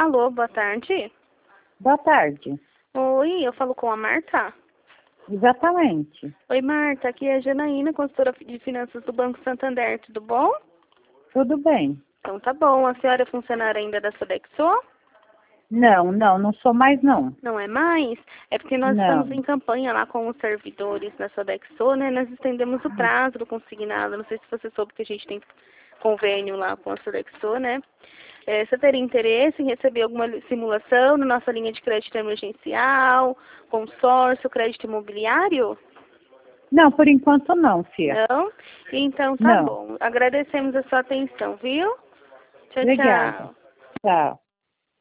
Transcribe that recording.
Alô, boa tarde. Boa tarde. Oi, eu falo com a Marta. Exatamente. Oi, Marta, aqui é a Janaína, consultora de finanças do Banco Santander, tudo bom? Tudo bem? Então tá bom, a senhora é funcionária ainda da Sodexo? Não sou mais não. Não é mais? É porque nós estamos Não. em campanha lá com os servidores da Sodexo, né? Nós estendemos o prazo do consignado, não sei se você soube que a gente tem convênio lá com a Sodexo, né? Você teria interesse em receber alguma simulação na nossa linha de crédito emergencial, consórcio, crédito imobiliário? Não, por enquanto não, Fia. Não? Então tá Não. bom. Agradecemos a sua atenção, viu? Tchau, Obrigada. tchau. Tchau.